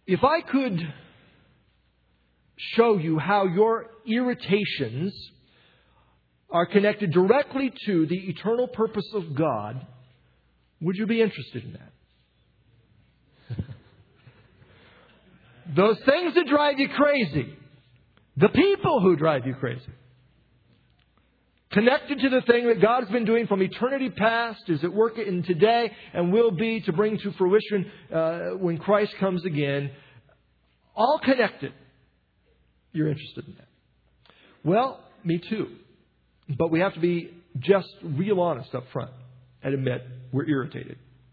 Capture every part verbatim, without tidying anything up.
If I could show you how your irritations are connected directly to the eternal purpose of God, would you be interested in that? Those things that drive you crazy, the people who drive you crazy, connected to the thing that God's been doing from eternity past, is at work in today, and will be to bring to fruition uh, when Christ comes again, all connected. You're interested in that. Well, me too. But we have to be just real honest up front and admit we're irritated.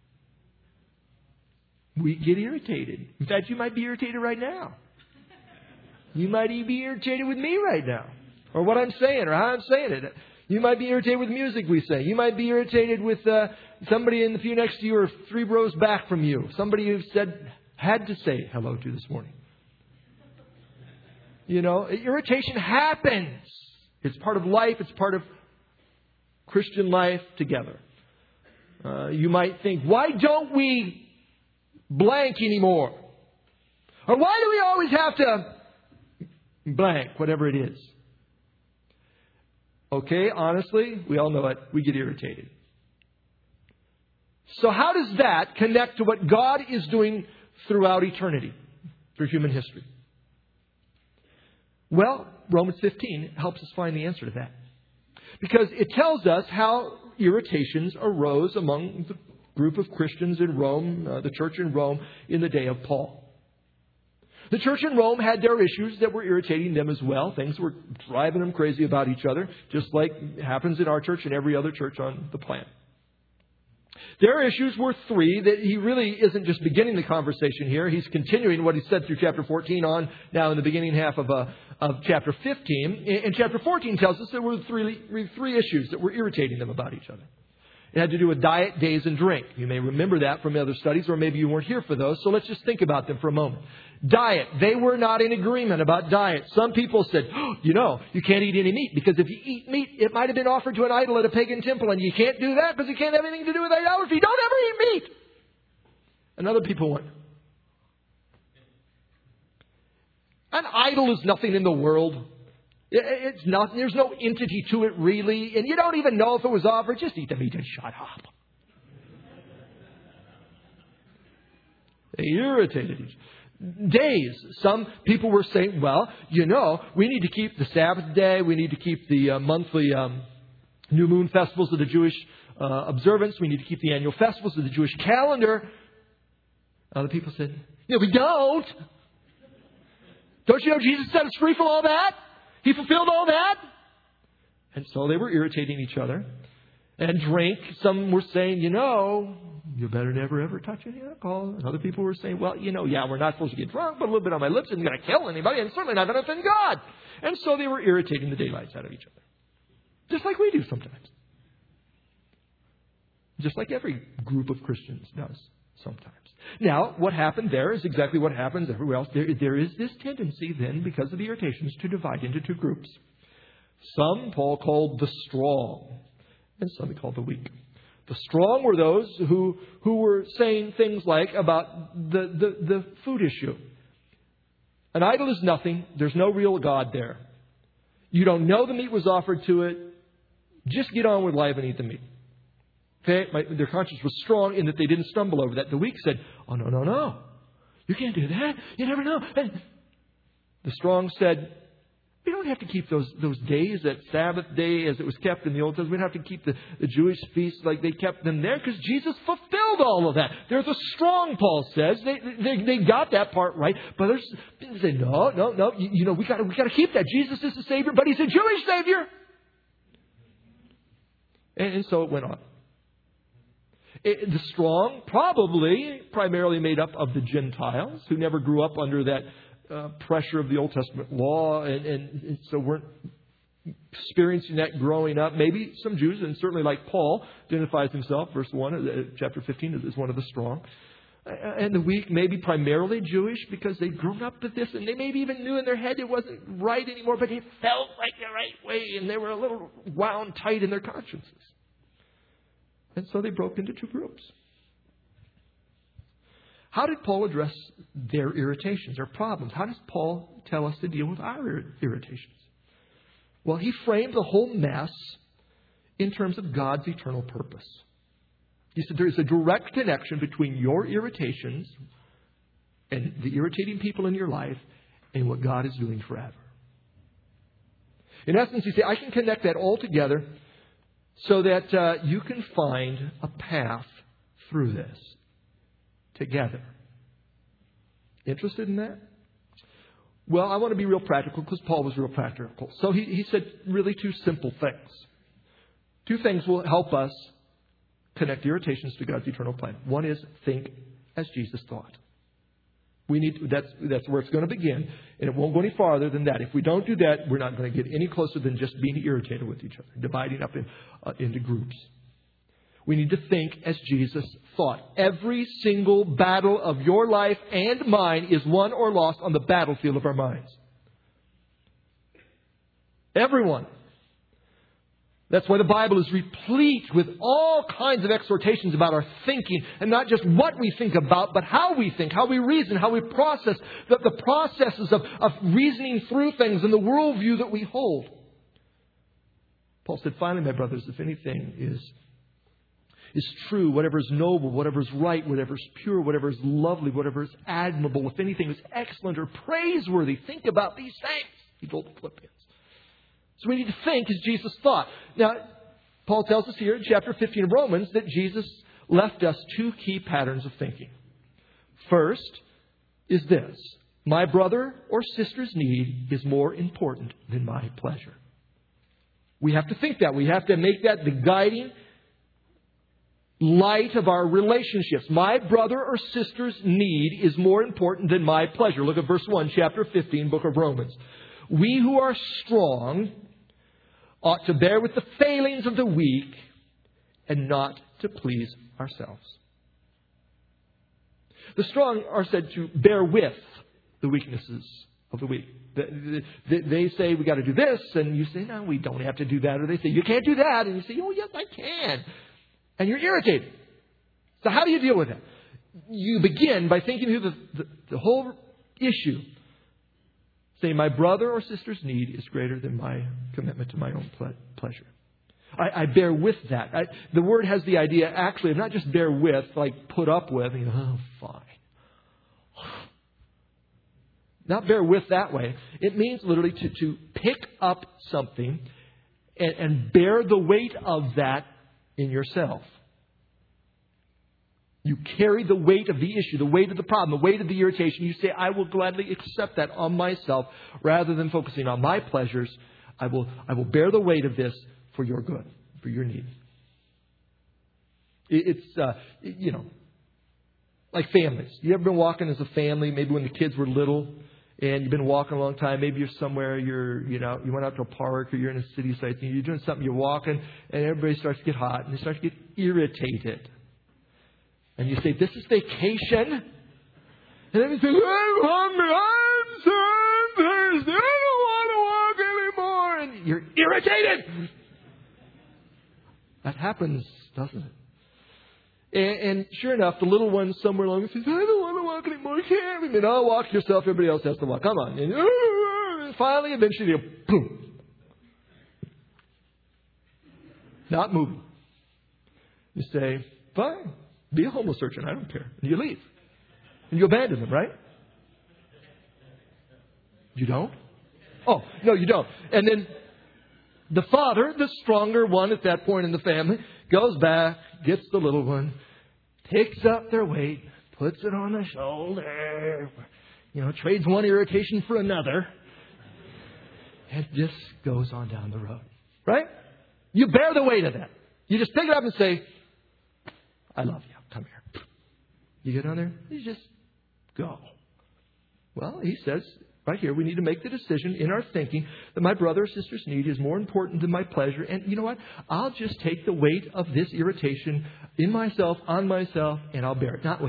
We get irritated. In fact, you might be irritated right now. You might even be irritated with me right now, or what I'm saying, or how I'm saying it. You might be irritated with music we say. You might be irritated with uh, somebody in the pew next to you or three rows back from you. Somebody who said, had to say hello to this morning. You know, irritation happens. It's part of life. It's part of Christian life together. Uh, you might think, why don't we blank anymore? Or why do we always have to blank, whatever it is? Okay, honestly, we all know it. We get irritated. So how does that connect to what God is doing throughout eternity, through human history? Well, Romans fifteen helps us find the answer to that. Because it tells us how irritations arose among the group of Christians in Rome, uh, the church in Rome, in the day of Paul. The church in Rome had their issues that were irritating them as well. Things were driving them crazy about each other, just like happens in our church and every other church on the planet. Their issues were three that he really isn't just beginning the conversation here. He's continuing what he said through chapter fourteen on now in the beginning half of, uh, of chapter fifteen. And chapter fourteen tells us there were three, three issues that were irritating them about each other. It had to do with diet, days, and drink. You may remember that from other studies, or maybe you weren't here for those. So let's just think about them for a moment. Diet. They were not in agreement about diet. Some people said, oh, you know, you can't eat any meat because if you eat meat, it might have been offered to an idol at a pagan temple, and you can't do that because it can't have anything to do with idolatry. Don't ever eat meat. And other people went, an idol is nothing in the world. It's not, there's no entity to it really. And you don't even know if it was offered. Just eat the meat and shut up. They irritated each other. Days. Some people were saying, well, you know, we need to keep the Sabbath day. We need to keep the uh, monthly um, new moon festivals of the Jewish uh, observance. We need to keep the annual festivals of the Jewish calendar. Other people said, no, we don't. Don't you know Jesus set us free from all that? He fulfilled all that. And so they were irritating each other. And drink. Some were saying, you know, you better never ever touch any alcohol. And other people were saying, well, you know, yeah, we're not supposed to get drunk, but a little bit on my lips isn't going to kill anybody, and certainly not going to offend God. And so they were irritating the daylights out of each other. Just like we do sometimes. Just like every group of Christians does sometimes. Now, what happened there is exactly what happens everywhere else. There, there is this tendency then, because of the irritations, to divide into two groups. Some Paul called the strong, and some he called the weak. The strong were those who, who were saying things like about the, the, the food issue. An idol is nothing. There's no real God there. You don't know the meat was offered to it. Just get on with life and eat the meat. Okay, My, their conscience was strong in that they didn't stumble over that. The weak said, oh, no, no, no. You can't do that. You never know. And the strong said, we don't have to keep those those days, that Sabbath day as it was kept in the Old Testament. We don't have to keep the, the Jewish feasts like they kept them there because Jesus fulfilled all of that. They're the strong, Paul says. They they, they got that part right. But others say, no, no, no. You, you know, we got we got to keep that. Jesus is the Savior, but He's a Jewish Savior. And, and so it went on. It, the strong, probably primarily made up of the Gentiles who never grew up under that uh, pressure of the Old Testament law, and, and, and so weren't experiencing that growing up. Maybe some Jews, and certainly like Paul identifies himself, verse one, uh, chapter fifteen, as one of the strong. And the weak, maybe primarily Jewish, because they'd grown up with this, and they maybe even knew in their head it wasn't right anymore, but it felt like the right way, and they were a little wound tight in their consciences. And so they broke into two groups. How did Paul address their irritations, their problems? How does Paul tell us to deal with our irritations? Well, he framed the whole mess in terms of God's eternal purpose. He said there is a direct connection between your irritations and the irritating people in your life and what God is doing forever. In essence, he said, I can connect that all together so that uh, you can find a path through this together. Interested in that? Well, I want to be real practical because Paul was real practical. So he, he said really two simple things. Two things will help us connect irritations to God's eternal plan. One is think as Jesus thought. We need to, that's that's where it's going to begin, and it won't go any farther than that. If we don't do that, we're not going to get any closer than just being irritated with each other, dividing up in, uh, into groups. We need to think as Jesus thought. Every single battle of your life and mine is won or lost on the battlefield of our minds. Everyone. That's why the Bible is replete with all kinds of exhortations about our thinking. And not just what we think about, but how we think, how we reason, how we process, the, the processes of, of reasoning through things and the worldview that we hold. Paul said, finally, my brothers, if anything is, is true, whatever is noble, whatever is right, whatever is pure, whatever is lovely, whatever is admirable, if anything is excellent or praiseworthy, think about these things, he told the Philippians. So we need to think as Jesus thought. Now, Paul tells us here in chapter fifteen of Romans that Jesus left us two key patterns of thinking. First is this: my brother or sister's need is more important than my pleasure. We have to think that. We have to make that the guiding light of our relationships. My brother or sister's need is more important than my pleasure. Look at verse one, chapter fifteen, book of Romans. We who are strong ought to bear with the failings of the weak and not to please ourselves. The strong are said to bear with the weaknesses of the weak. They say, we got to do this, and you say, no, we don't have to do that. Or they say, you can't do that. And you say, oh, yes, I can. And you're irritated. So how do you deal with it? You begin by thinking through the, the, the whole issue. Say, my brother or sister's need is greater than my commitment to my own ple- pleasure. I, I bear with that. I, the word has the idea, actually, of not just bear with, like put up with. And you know, oh, fine. Not bear with that way. It means literally to, to pick up something and, and bear the weight of that in yourself. You carry the weight of the issue, the weight of the problem, the weight of the irritation. You say, I will gladly accept that on myself rather than focusing on my pleasures. I will, I will bear the weight of this for your good, for your need. It's, uh, you know, like families. You ever been walking as a family, maybe when the kids were little, and you've been walking a long time. Maybe you're somewhere, you're, you know, you went out to a park or you're in a city site and you're doing something, you're walking, and everybody starts to get hot and they start to get irritated. And you say, this is vacation. And then you say, I'm hungry, I'm so thirsty, I don't want to walk anymore. And you're irritated. That happens, doesn't it? And, and sure enough, the little one somewhere along says, I don't want to walk anymore, can't we? And I'll walk yourself, everybody else has to walk. Come on. And, and finally, eventually, you go, boom. Not moving. You say, fine. Be a homeless urchin, I don't care. And you leave. And you abandon them, right? You don't? Oh, no, you don't. And then the father, the stronger one at that point in the family, goes back, gets the little one, picks up their weight, puts it on the shoulder, you know, trades one irritation for another, and just goes on down the road. Right? You bear the weight of that. You just pick it up and say, I love you. Come here. You get on there, you just go. Well, he says right here, we need to make the decision in our thinking that my brother or sister's need is more important than my pleasure. And you know what? I'll just take the weight of this irritation in myself, on myself, and I'll bear it. Not with,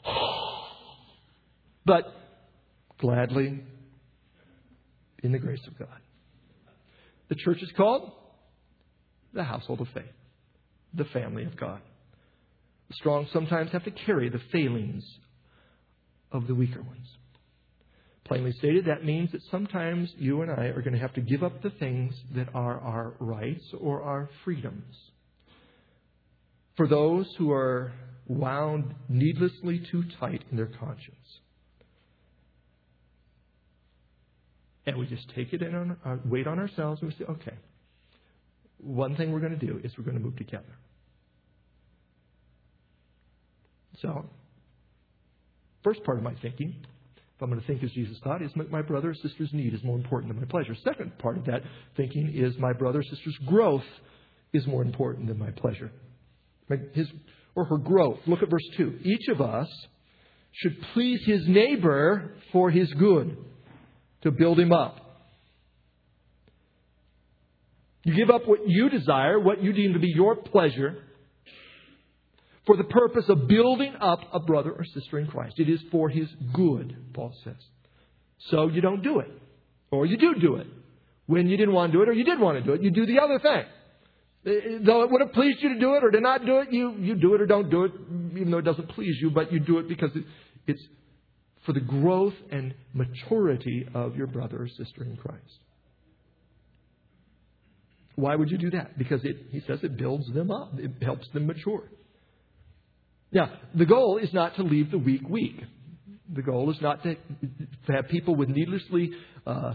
but gladly in the grace of God. The church is called the household of faith, the family of God. The strong sometimes have to carry the failings of the weaker ones. Plainly stated, that means that sometimes you and I are going to have to give up the things that are our rights or our freedoms. For those who are wound needlessly too tight in their conscience. And we just take it in on, uh, weight on ourselves and we say, okay, one thing we're going to do is we're going to move together. So, first part of my thinking, if I'm going to think as Jesus thought, is my brother or sister's need is more important than my pleasure. Second part of that thinking is my brother or sister's growth is more important than my pleasure. His or her growth. Look at verse two. Each of us should please his neighbor for his good, to build him up. You give up what you desire, what you deem to be your pleasure, for the purpose of building up a brother or sister in Christ. It is for his good, Paul says. So you don't do it. Or you do do it. When you didn't want to do it or you did want to do it, you do the other thing. Though it would have pleased you to do it or to not do it, you, you do it or don't do it, even though it doesn't please you, but you do it because it, it's for the growth and maturity of your brother or sister in Christ. Why would you do that? Because it, he says it builds them up. It helps them mature. Now, the goal is not to leave the weak weak. The goal is not to, to have people with needlessly uh, uh,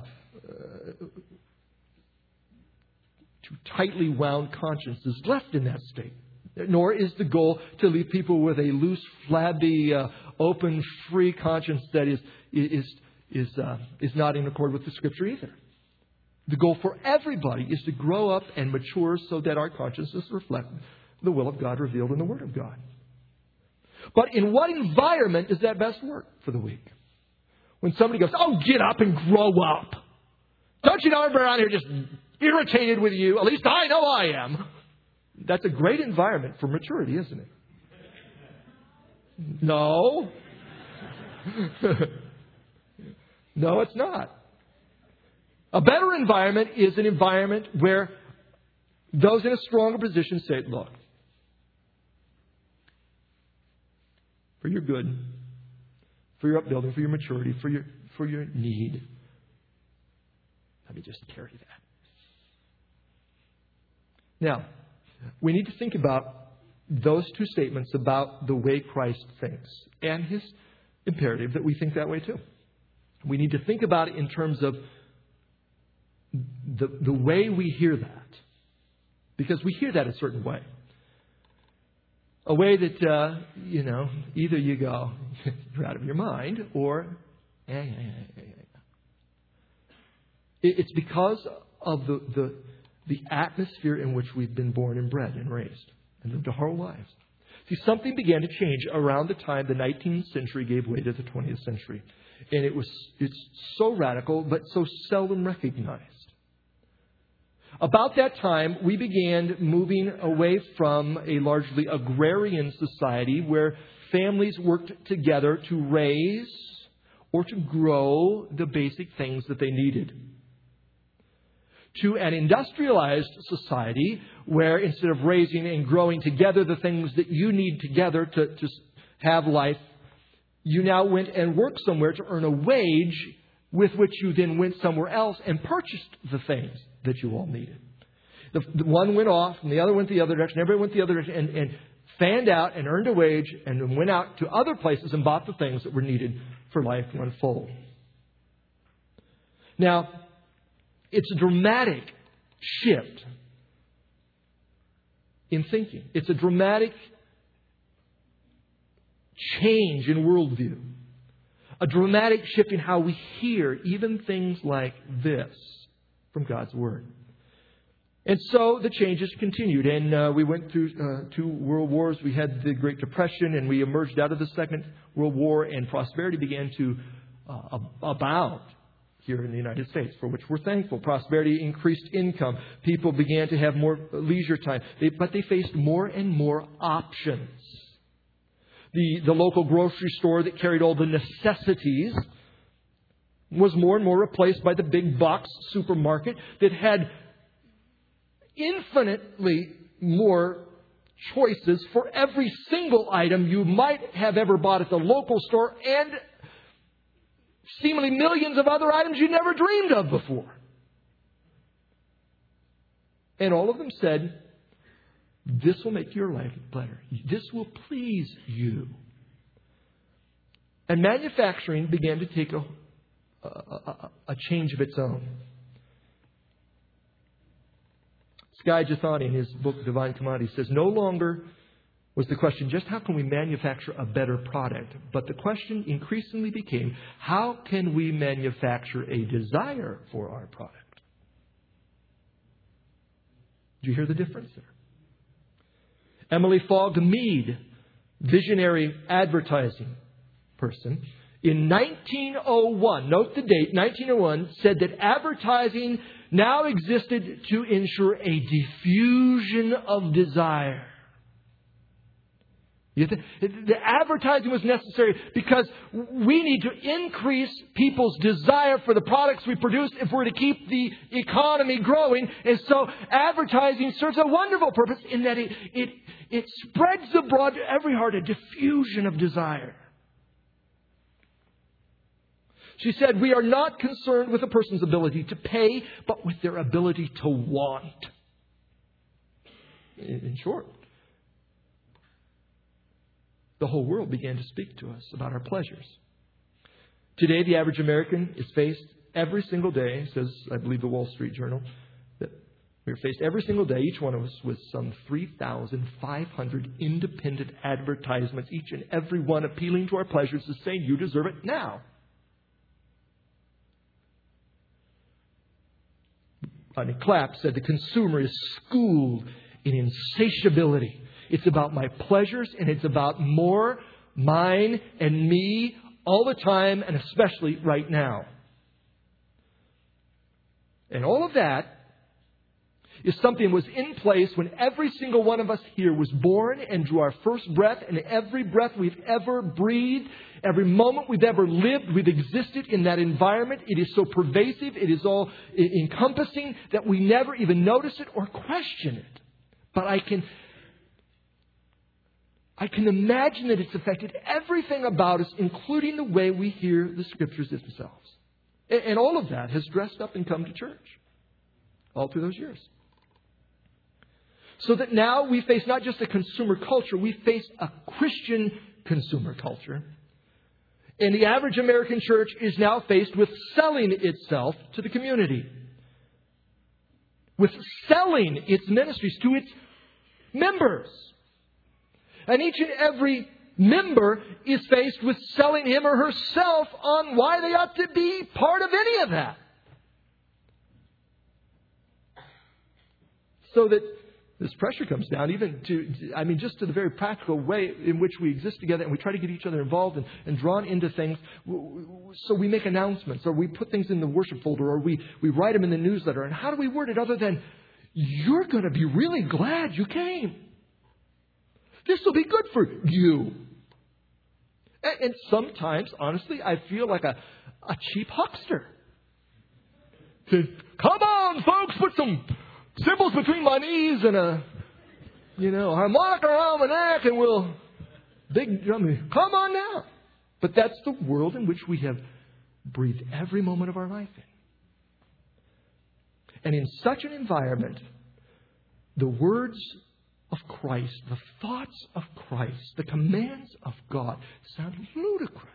too tightly wound consciences left in that state. Nor is the goal to leave people with a loose, flabby, uh, open, free conscience that is is is uh, is not in accord with the Scripture either. The goal for everybody is to grow up and mature so that our consciences reflect the will of God revealed in the Word of God. But in what environment does that best work for the weak? When somebody goes, oh, get up and grow up. Don't you know everybody around here just irritated with you? At least I know I am. That's a great environment for maturity, isn't it? No. No, it's not. A better environment is an environment where those in a stronger position say, look, for your good, for your upbuilding, for your maturity, for your for your need, let me just carry that. Now, we need to think about those two statements about the way Christ thinks and his imperative that we think that way too. We need to think about it in terms of the, the way we hear that. Because we hear that a certain way. A way that, uh, you know, either you go, you're out of your mind, or, eh, eh, eh, eh. It's because of the, the, the atmosphere in which we've been born and bred and raised and lived our whole lives. See, something began to change around the time the nineteenth century gave way to the twentieth century. And it was it's so radical, but so seldom recognized. About that time, we began moving away from a largely agrarian society where families worked together to raise or to grow the basic things that they needed, to an industrialized society where instead of raising and growing together the things that you need together to, to have life, you now went and worked somewhere to earn a wage with which you then went somewhere else and purchased the things that you all needed. The, the one went off and the other went the other direction. Everybody went the other direction and, and fanned out and earned a wage and then went out to other places and bought the things that were needed for life to unfold. Now, it's a dramatic shift in thinking. It's a dramatic change in worldview. A dramatic shift in how we hear even things like this from God's Word. And so the changes continued. And uh, we went through uh, two world wars. We had the Great Depression and we emerged out of the Second World War, and prosperity began to uh, abound here in the United States, for which we're thankful. Prosperity increased income. People began to have more leisure time. They, but they faced more and more options. The, the local grocery store that carried all the necessities was more and more replaced by the big box supermarket that had infinitely more choices for every single item you might have ever bought at the local store and seemingly millions of other items you never dreamed of before. And all of them said, this will make your life better. This will please you. And manufacturing began to take a, a, a, a change of its own. Skye Jethani, in his book, Divine Commodity, says, no longer was the question just how can we manufacture a better product, but the question increasingly became, how can we manufacture a desire for our product? Do you hear the difference there? Emily Fogg Mead, visionary advertising person, in nineteen oh one, note the date, nineteen oh one, said that advertising now existed to ensure a diffusion of desire. The advertising was necessary because we need to increase people's desire for the products we produce if we're to keep the economy growing. And so advertising serves a wonderful purpose in that it, it, it spreads abroad to every heart a diffusion of desire. She said, we are not concerned with a person's ability to pay, but with their ability to want. In short, the whole world began to speak to us about our pleasures. Today, the average American is faced every single day, says, I believe, the Wall Street Journal, that we're faced every single day, each one of us, with some three thousand five hundred independent advertisements, each and every one appealing to our pleasures to say, you deserve it now. Ronnie Clapp said the consumer is schooled in insatiability. It's about my pleasures, and it's about more mine and me all the time, and especially right now. And all of that is something that was in place when every single one of us here was born and drew our first breath, and every breath we've ever breathed, every moment we've ever lived, we've existed in that environment. It is so pervasive, it is all encompassing that we never even notice it or question it. But I can... I can imagine that it's affected everything about us, including the way we hear the Scriptures themselves. And all of that has dressed up and come to church all through those years. So that now we face not just a consumer culture, we face a Christian consumer culture. And the average American church is now faced with selling itself to the community. With selling its ministries to its members. And each and every member is faced with selling him or herself on why they ought to be part of any of that. So that this pressure comes down even to, I mean, just to the very practical way in which we exist together and we try to get each other involved and, and drawn into things. So we make announcements, or we put things in the worship folder, or we, we write them in the newsletter. And how do we word it other than, you're going to be really glad you came. This will be good for you. And, and sometimes, honestly, I feel like a, a cheap huckster. To, come on, folks, put some cymbals between my knees and a, you know, harmonica around my neck, and we'll big drum. Come on now. But that's the world in which we have breathed every moment of our life in. And in such an environment, the words of Christ, the thoughts of Christ, the commands of God sound ludicrous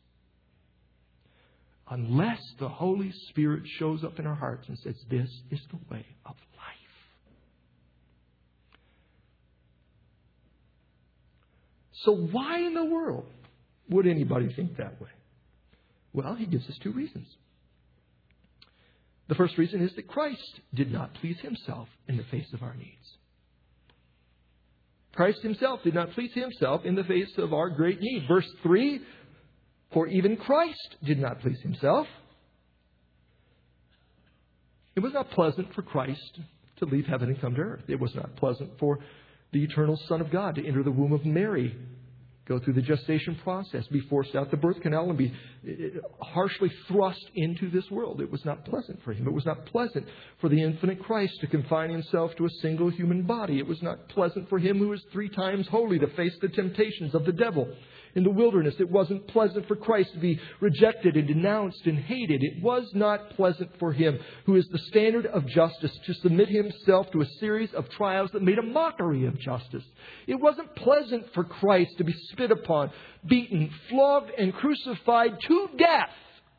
unless the Holy Spirit shows up in our hearts and says, this is the way of life. So why in the world would anybody think that way? Well, he gives us two reasons. The first reason is that Christ did not please himself in the face of our needs. Christ himself did not please himself in the face of our great need. Verse three, for even Christ did not please himself. It was not pleasant for Christ to leave heaven and come to earth. It was not pleasant for the eternal Son of God to enter the womb of Mary, go through the gestation process, be forced out the birth canal, and be harshly thrust into this world. It was not pleasant for him. It was not pleasant for the infinite Christ to confine himself to a single human body. It was not pleasant for him who is three times holy to face the temptations of the devil. in the wilderness. It wasn't pleasant for Christ to be rejected and denounced and hated. It was not pleasant for Him, who is the standard of justice, to submit Himself to a series of trials that made a mockery of justice. It wasn't pleasant for Christ to be spit upon, beaten, flogged, and crucified to death.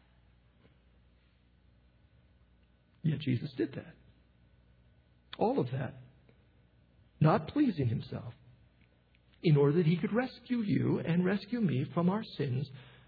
Yet Jesus did that. All of that, not pleasing Himself, in order that He could rescue you and rescue me from our sins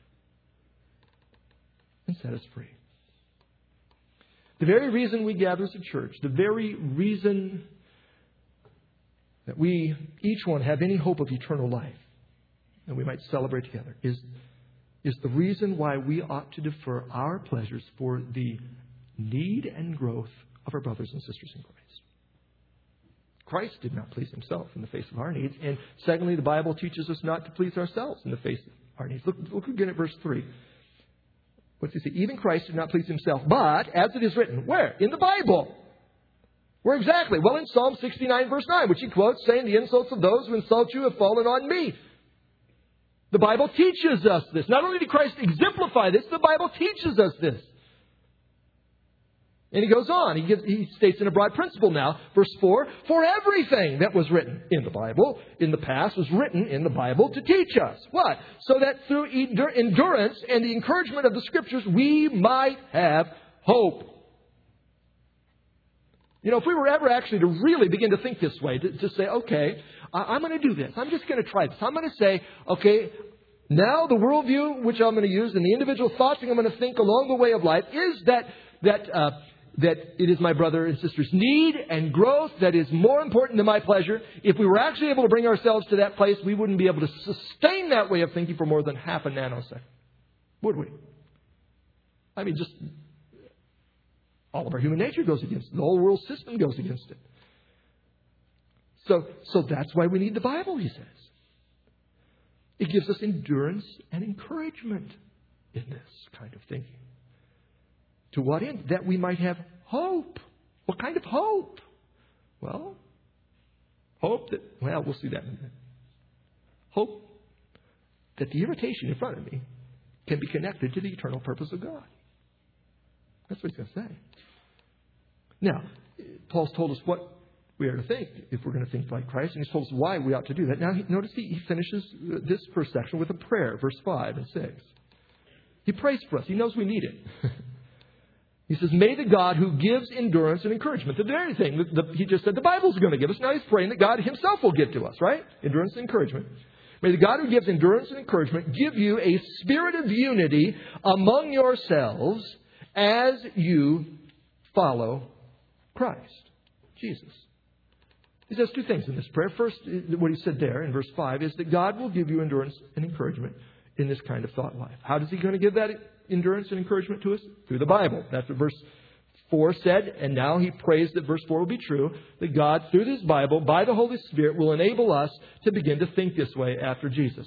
and set us free. The very reason we gather as a church, the very reason that we, each one, have any hope of eternal life, and we might celebrate together, is, is the reason why we ought to defer our pleasures for the need and growth of our brothers and sisters in Christ. Christ did not please Himself in the face of our needs. And secondly, the Bible teaches us not to please ourselves in the face of our needs. Look, look again at verse three. What's he say? Even Christ did not please Himself, but as it is written, where? In the Bible. Where exactly? Well, in Psalm sixty-nine, verse nine, which he quotes, saying, the insults of those who insult you have fallen on me. The Bible teaches us this. Not only did Christ exemplify this, the Bible teaches us this. And he goes on. He, gives, he states in a broad principle now, verse four, for everything that was written in the Bible in the past was written in the Bible to teach us. What? So that through endurance and the encouragement of the Scriptures, we might have hope. You know, if we were ever actually to really begin to think this way, to, to say, okay, I, I'm going to do this. I'm just going to try this. I'm going to say, okay, now the worldview which I'm going to use and the individual thoughts I'm going to think along the way of life is that that uh, that it is my brother and sister's need and growth that is more important than my pleasure. If we were actually able to bring ourselves to that place, we wouldn't be able to sustain that way of thinking for more than half a nanosecond. Would we? I mean, just all of our human nature goes against it. The whole world system goes against it. So, so that's why we need the Bible, he says. It gives us endurance and encouragement in this kind of thinking. To what end? That we might have hope. What kind of hope? Well, hope that, well, we'll see that in a minute. Hope that the irritation in front of me can be connected to the eternal purpose of God. That's what he's going to say. Now, Paul's told us what we are to think if we're going to think like Christ, and he's told us why we ought to do that. Now, he, notice he, he finishes this first section with a prayer, verse five and six. He prays for us. He knows we need it. He says, may the God who gives endurance and encouragement, the very thing that the, he just said the Bible's going to give us. Now he's praying that God Himself will give to us, right? Endurance and encouragement. May the God who gives endurance and encouragement give you a spirit of unity among yourselves as you follow Christ, Jesus. He says two things in this prayer. First, what he said there in verse five is that God will give you endurance and encouragement in this kind of thought life. How is He going to give that endurance and encouragement to us? Through the Bible. That's what verse four said. And now he prays that verse four will be true. That God, through this Bible, by the Holy Spirit, will enable us to begin to think this way after Jesus.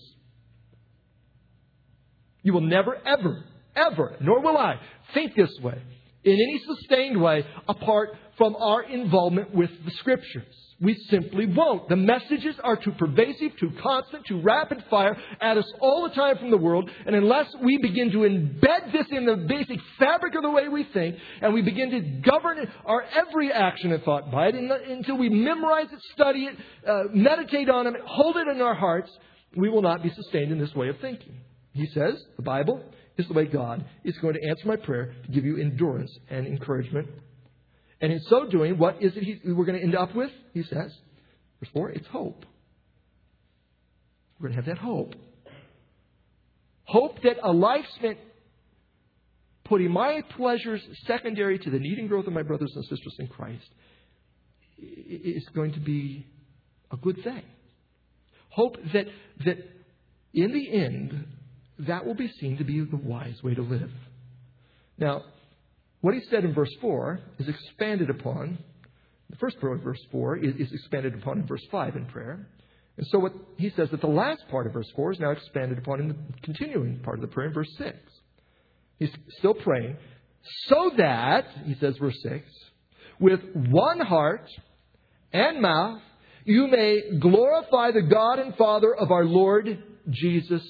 You will never, ever, ever, nor will I, think this way in any sustained way apart from our involvement with the Scriptures. We simply won't. The messages are too pervasive, too constant, too rapid fire at us all the time from the world. And unless we begin to embed this in the basic fabric of the way we think, and we begin to govern our every action and thought by it, until we memorize it, study it, uh, meditate on it, hold it in our hearts, we will not be sustained in this way of thinking. He says, the Bible is the way God is going to answer my prayer to give you endurance and encouragement. And in so doing, what is it he, we're going to end up with? He says, verse four, it's hope. We're going to have that hope. Hope that a life spent putting my pleasures secondary to the need and growth of my brothers and sisters in Christ is going to be a good thing. Hope that, that in the end, that will be seen to be the wise way to live. Now, what he said in verse four is expanded upon. The first part of verse four is, is expanded upon in verse five in prayer. And so what he says that the last part of verse four is now expanded upon in the continuing part of the prayer in verse six. He's still praying so that, he says verse six, with one heart and mouth you may glorify the God and Father of our Lord Jesus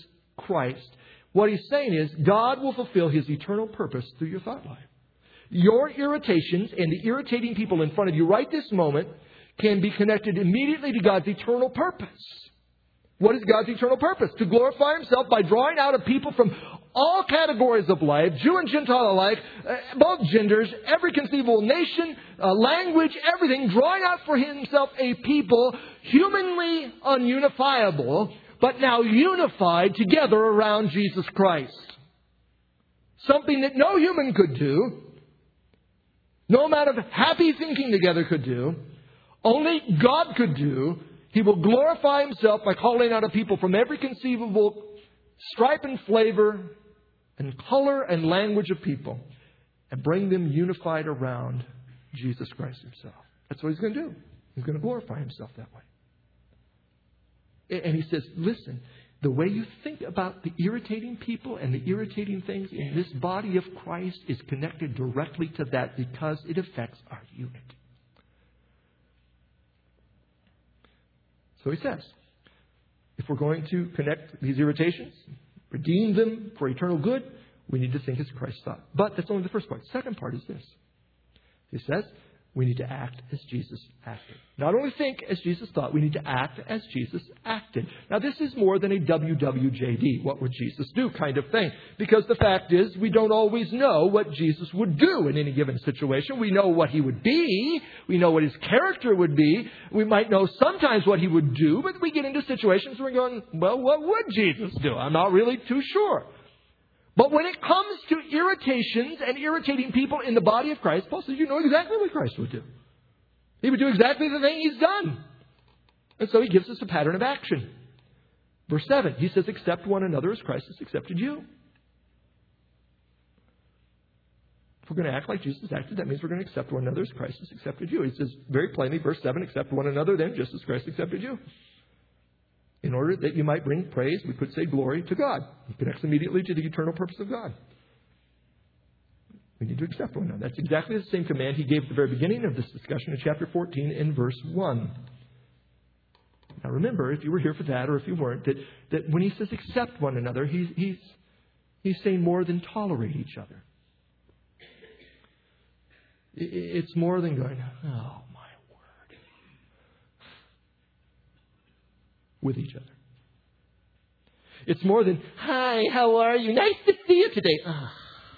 Christ, what he's saying is God will fulfill his eternal purpose through your thought life. Your irritations and the irritating people in front of you right this moment can be connected immediately to God's eternal purpose. What is God's eternal purpose? To glorify himself by drawing out a people from all categories of life, Jew and Gentile alike, uh, both genders, every conceivable nation, uh, language, everything, drawing out for himself a people humanly ununifiable, but now unified together around Jesus Christ. Something that no human could do, no amount of happy thinking together could do, only God could do. He will glorify himself by calling out a people from every conceivable stripe and flavor and color and language of people and bring them unified around Jesus Christ himself. That's what he's going to do. He's going to glorify himself that way. And he says, listen, the way you think about the irritating people and the irritating things in this body of Christ is connected directly to that because it affects our unity. So he says, if we're going to connect these irritations, redeem them for eternal good, we need to think as Christ thought. But that's only the first part. The second part is this. He says, we need to act as Jesus acted. Not only think as Jesus thought, we need to act as Jesus acted. Now, this is more than a W W J D, what would Jesus do kind of thing. Because the fact is, we don't always know what Jesus would do in any given situation. We know what he would be. We know what his character would be. We might know sometimes what he would do, but we get into situations where we're going, well, what would Jesus do? I'm not really too sure. But when it comes to irritations and irritating people in the body of Christ, Paul says, you know exactly what Christ would do. He would do exactly the thing he's done. And so he gives us a pattern of action. Verse seven, he says, accept one another as Christ has accepted you. If we're going to act like Jesus acted, that means we're going to accept one another as Christ has accepted you. He says very plainly, verse seven, accept one another then just as Christ accepted you. In order that you might bring praise, we could say glory to God. It connects immediately to the eternal purpose of God. We need to accept one another. That's exactly the same command he gave at the very beginning of this discussion in chapter fourteen in verse one. Now remember, if you were here for that or if you weren't, that, that when he says accept one another, he's, he's, he's saying more than tolerate each other. It's more than going, oh, with each other. It's more than, hi, how are you? Nice to see you today. Oh.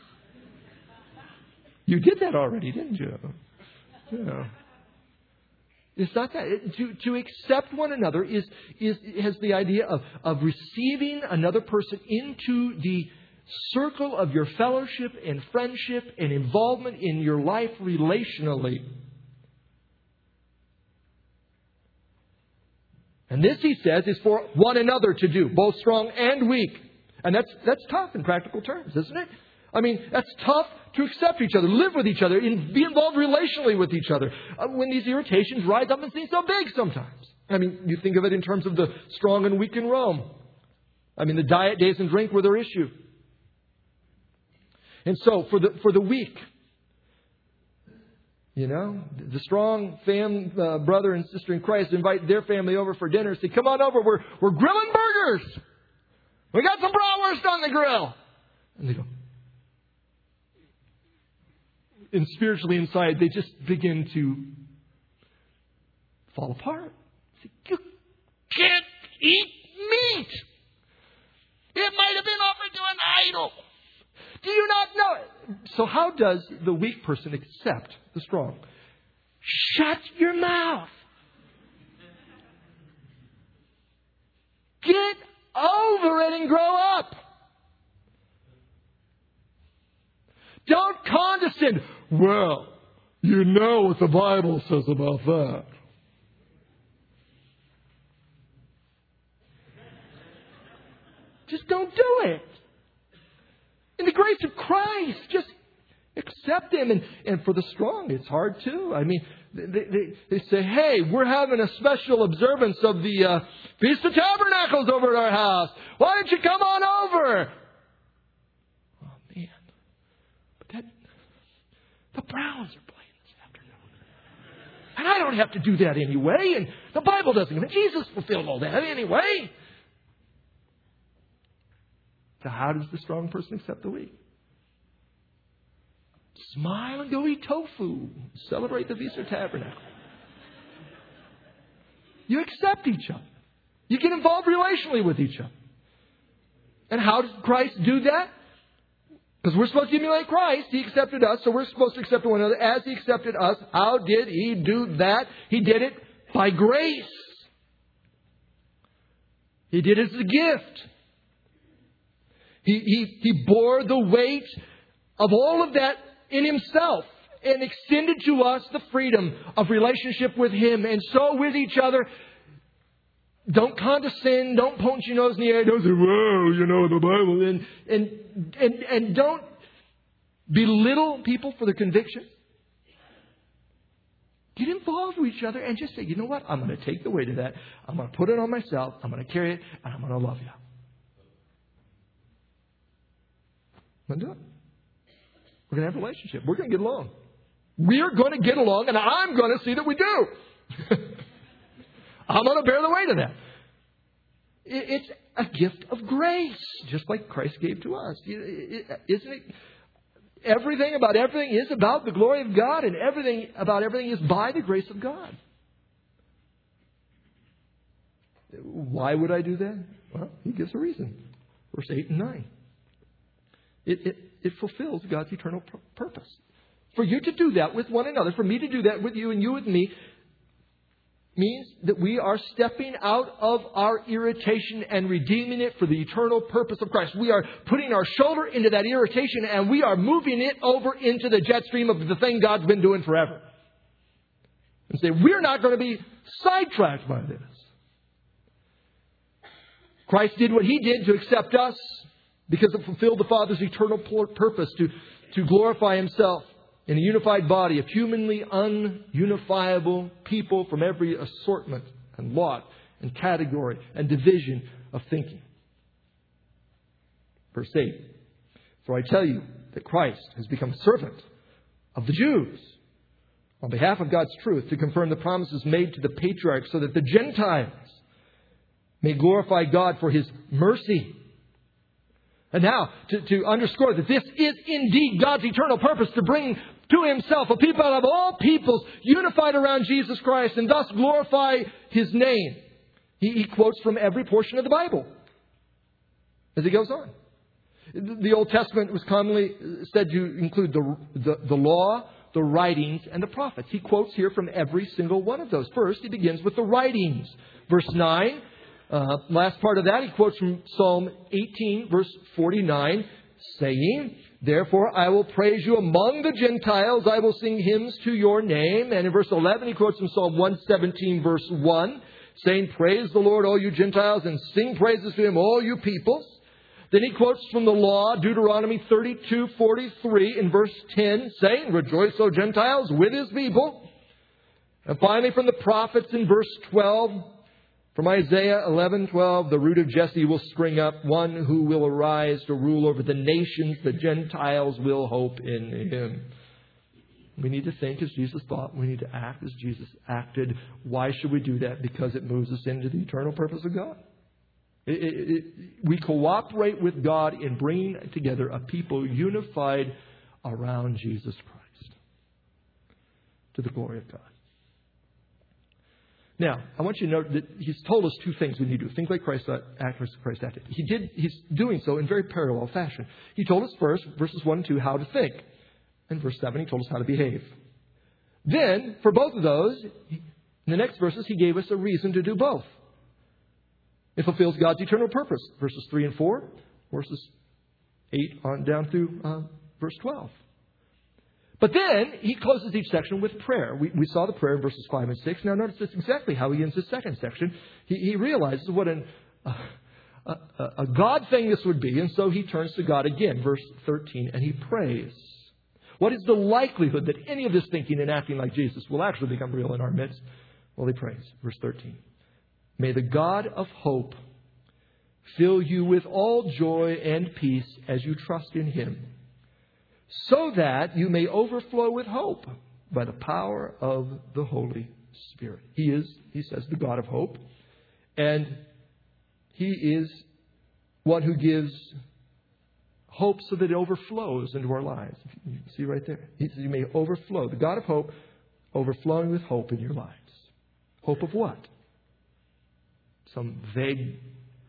You did that already, didn't you? Yeah. It's not that. It, to, to accept one another is, is has the idea of, of receiving another person into the circle of your fellowship and friendship and involvement in your life relationally. And this, he says, is for one another to do, both strong and weak. And that's that's tough in practical terms, isn't it? I mean, that's tough to accept each other, live with each other, in, be involved relationally with each other. Uh, when these irritations rise up and seem so big sometimes. I mean, you think of it in terms of the strong and weak in Rome. I mean, the diet, days, and drink were their issue. And so, for the for the weak, you know, the strong fam, uh, brother and sister in Christ invite their family over for dinner. Say, come on over. We're we're grilling burgers. We got some bratwurst on the grill. And they go. And spiritually inside, they just begin to fall apart. Say, you can't eat meat. It might have been offered to an idol. Do you not know it? So how does the weak person accept the strong? Shut your mouth. Get over it and grow up. Don't condescend. Well, you know what the Bible says about that. Just don't do it. In the grace of Christ, just accept Him. And, and for the strong, it's hard too. I mean, they, they, they say, hey, we're having a special observance of the uh, Feast of Tabernacles over at our house. Why don't you come on over? Oh, man. But that, the Browns are playing this afternoon. And I don't have to do that anyway. And the Bible doesn't. And Jesus fulfilled all that anyway. to how does the strong person accept the weak? Smile and go eat tofu. Celebrate the Feast of Tabernacle. You accept each other. You get involved relationally with each other. And how does Christ do that? Because we're supposed to emulate Christ. He accepted us, so we're supposed to accept one another as He accepted us. How did He do that? He did it by grace. He did it as a gift. He, he, he bore the weight of all of that in Himself and extended to us the freedom of relationship with Him and so with each other. Don't condescend. Don't point your nose in the air. Don't say, "Whoa, you know the Bible." And and and and don't belittle people for their convictions. Get involved with each other and just say, "You know what? I'm going to take the weight of that. I'm going to put it on myself. I'm going to carry it, and I'm going to love you." I'm going to do it. We're going to have a relationship. We're going to get along. We're going to get along, and I'm going to see that we do. I'm going to bear the weight of that. It's a gift of grace, just like Christ gave to us. Isn't it? Everything about everything is about the glory of God, and everything about everything is by the grace of God. Why would I do that? Well, He gives a reason. Verse eight and nine. It, it, it fulfills God's eternal purpose. For you to do that with one another, for me to do that with you and you with me, means that we are stepping out of our irritation and redeeming it for the eternal purpose of Christ. We are putting our shoulder into that irritation and we are moving it over into the jet stream of the thing God's been doing forever. And say, we're not going to be sidetracked by this. Christ did what He did to accept us because it fulfilled the Father's eternal purpose to, to glorify Himself in a unified body of humanly ununifiable people from every assortment and lot and category and division of thinking. Verse eight. For I tell you that Christ has become a servant of the Jews on behalf of God's truth to confirm the promises made to the patriarchs so that the Gentiles may glorify God for His mercy. And now, to, to underscore that this is indeed God's eternal purpose to bring to Himself a people out of all peoples unified around Jesus Christ and thus glorify His name. He, he quotes from every portion of the Bible as he goes on. The Old Testament was commonly said to include the, the, the law, the writings, and the prophets. He quotes here from every single one of those. First, he begins with the writings. Verse nine. Uh, last part of that, he quotes from Psalm eighteen, verse forty-nine, saying, therefore I will praise you among the Gentiles. I will sing hymns to your name. And in verse eleven, he quotes from Psalm one seventeen, verse one, saying, praise the Lord, all you Gentiles, and sing praises to Him, all you peoples. Then he quotes from the law, Deuteronomy thirty-two, forty-three, in verse ten, saying, rejoice, O Gentiles, with His people. And finally, from the prophets in verse twelve, from Isaiah eleven twelve, the root of Jesse will spring up, one who will arise to rule over the nations. The Gentiles will hope in Him. We need to think as Jesus thought. We need to act as Jesus acted. Why should we do that? Because it moves us into the eternal purpose of God. It, it, it, we cooperate with God in bringing together a people unified around Jesus Christ to the glory of God. Now, I want you to note that He's told us two things we need to do. Think like Christ acted, as Christ acted. He did, He's doing so in very parallel fashion. He told us first, verses one and two, how to think. And verse seven, He told us how to behave. Then, for both of those, in the next verses, He gave us a reason to do both. It fulfills God's eternal purpose. Verses three and four, verses eight on down through uh, verse twelve. But then He closes each section with prayer. We, we saw the prayer in verses five and six. Now notice that's exactly how He ends His second section. He, he realizes what an, uh, a, a God thing this would be. And so He turns to God again, verse thirteen, and He prays. What is the likelihood that any of this thinking and acting like Jesus will actually become real in our midst? Well, He prays. Verse thirteen. May the God of hope fill you with all joy and peace as you trust in Him, so that you may overflow with hope by the power of the Holy Spirit. He is, He says, the God of hope. And He is one who gives hope so that it overflows into our lives. You see right there. He says you may overflow. The God of hope, overflowing with hope in your lives. Hope of what? Some vague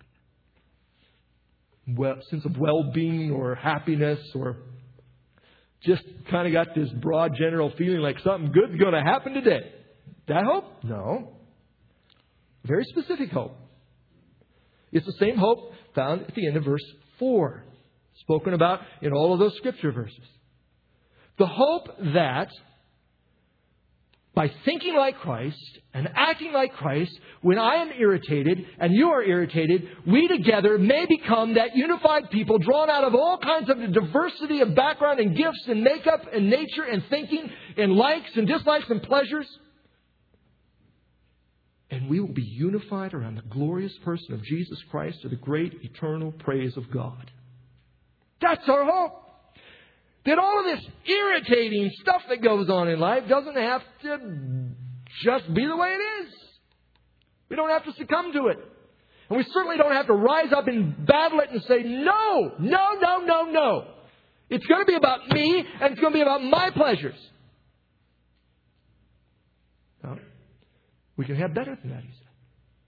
well, sense of well-being or happiness, or just kind of got this broad general feeling like something good's going to happen today. That hope? No. Very specific hope. It's the same hope found at the end of verse four, spoken about in all of those scripture verses. The hope that by thinking like Christ and acting like Christ, when I am irritated and you are irritated, we together may become that unified people drawn out of all kinds of diversity of background and gifts and makeup and nature and thinking and likes and dislikes and pleasures. And we will be unified around the glorious person of Jesus Christ to the great eternal praise of God. That's our hope. That all of this irritating stuff that goes on in life doesn't have to just be the way it is. We don't have to succumb to it. And we certainly don't have to rise up and battle it and say, no, no, no, no, no. It's going to be about me and it's going to be about my pleasures. No. We can have better than that, he said.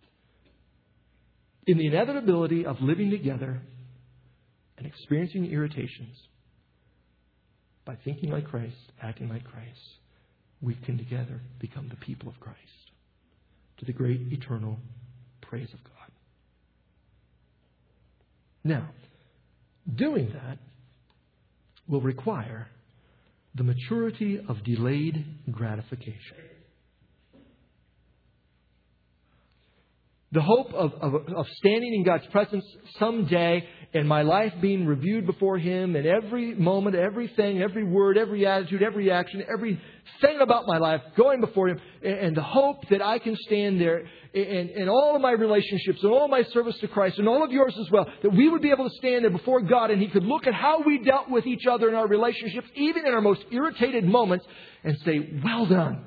In the inevitability of living together and experiencing irritations, by thinking like Christ, acting like Christ, we can together become the people of Christ to the great eternal praise of God. Now, doing that will require the maturity of delayed gratification. The hope of, of, of standing in God's presence someday and my life being reviewed before Him, and every moment, everything, every word, every attitude, every action, everything about my life going before Him, and, and the hope that I can stand there in, in all of my relationships and all of my service to Christ and all of yours as well, that we would be able to stand there before God and He could look at how we dealt with each other in our relationships, even in our most irritated moments, and say, well done.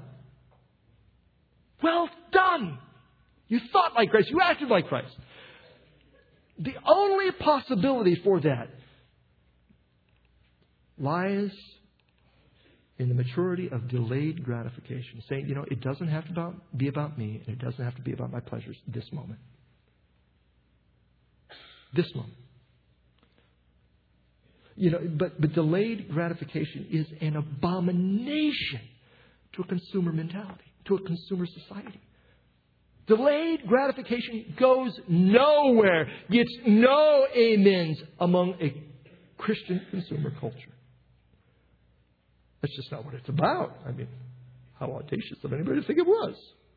Well done. You thought like Christ. You acted like Christ. The only possibility for that lies in the maturity of delayed gratification. Saying, you know, it doesn't have to be about me, and it doesn't have to be about my pleasures this moment. This moment. You know, but, but delayed gratification is an abomination to a consumer mentality, to a consumer society. Delayed gratification goes nowhere, gets no amens among a Christian consumer culture. That's just not what it's about. I mean, how audacious of anybody to think it was.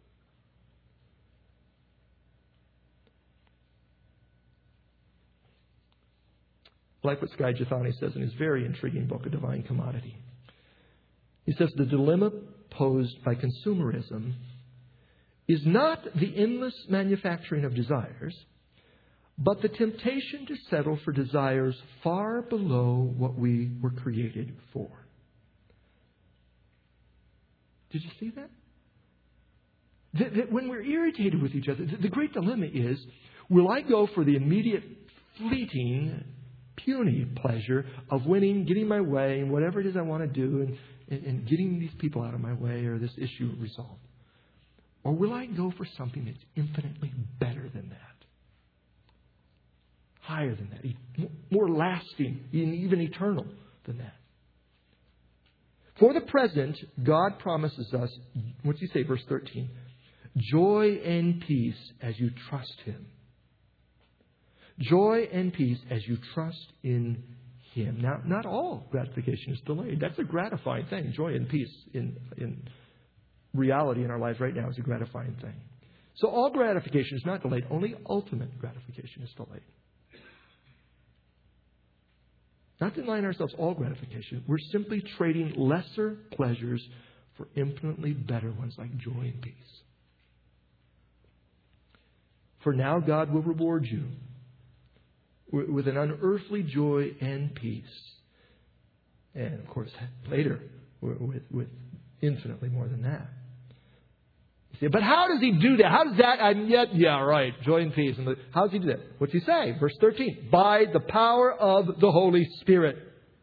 I like what Skye Jethani says in his very intriguing book, A Divine Commodity. He says, the dilemma posed by consumerism is not the endless manufacturing of desires, but the temptation to settle for desires far below what we were created for. Did you see that? That, that when we're irritated with each other, the, the great dilemma is, will I go for the immediate, fleeting, puny pleasure of winning, getting my way, and whatever it is I want to do, and, and, and getting these people out of my way or this issue resolved? Or will I go for something that's infinitely better than that? Higher than that. More lasting, even eternal than that. For the present, God promises us, what's He say, verse thirteen? Joy and peace as you trust Him. Joy and peace as you trust in Him. Now, not all gratification is delayed. That's a gratifying thing. Joy and peace in in reality in our lives right now is a gratifying thing. So all gratification is not delayed. Only ultimate gratification is delayed. Not denying ourselves all gratification. We're simply trading lesser pleasures for infinitely better ones like joy and peace. For now God will reward you with an unearthly joy and peace. And of course, later, with, with infinitely more than that. You say, but how does he do that? How does that, I'm yet, yeah, right, joy and peace. And the, how does he do that? What's he say? Verse thirteen, by the power of the Holy Spirit.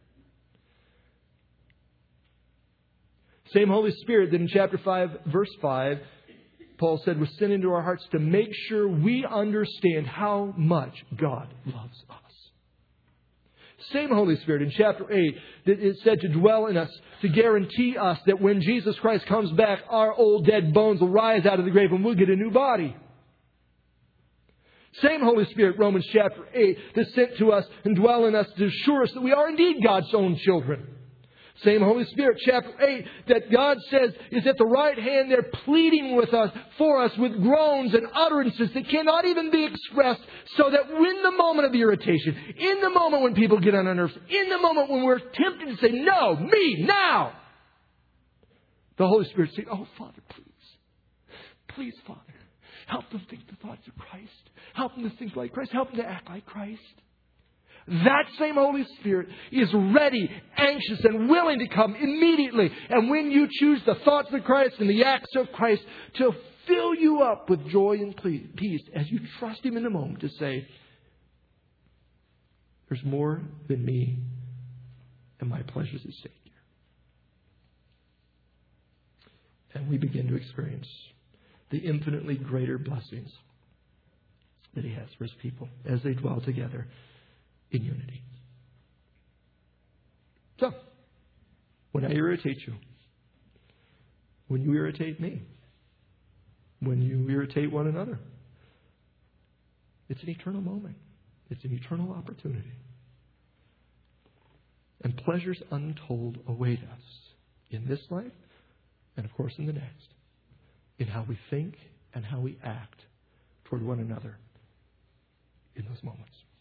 Same Holy Spirit that in chapter five, verse five, Paul said was sent into our hearts to make sure we understand how much God loves us. Same Holy Spirit in chapter eight that is said to dwell in us, to guarantee us that when Jesus Christ comes back, our old dead bones will rise out of the grave and we'll get a new body. Same Holy Spirit, Romans chapter eight, that's sent to us and dwell in us to assure us that we are indeed God's own children. Same Holy Spirit, chapter eight, that God says is at the right hand there pleading with us, for us, with groans and utterances that cannot even be expressed, so that in the moment of irritation, in the moment when people get on our nerves, in the moment when we're tempted to say, no, me, now, the Holy Spirit says, oh, Father, please, please, Father, help them think the thoughts of Christ. Help them to think like Christ. Help them to act like Christ. That same Holy Spirit is ready, anxious, and willing to come immediately. And when you choose the thoughts of Christ and the acts of Christ, to fill you up with joy and peace as you trust Him in the moment to say, there's more than me and my pleasures at stake here. And we begin to experience the infinitely greater blessings that He has for His people as they dwell together in unity. So, when I irritate you, when you irritate me, when you irritate one another, it's an eternal moment. It's an eternal opportunity. And pleasures untold await us in this life and, of course, in the next, in how we think and how we act toward one another in those moments.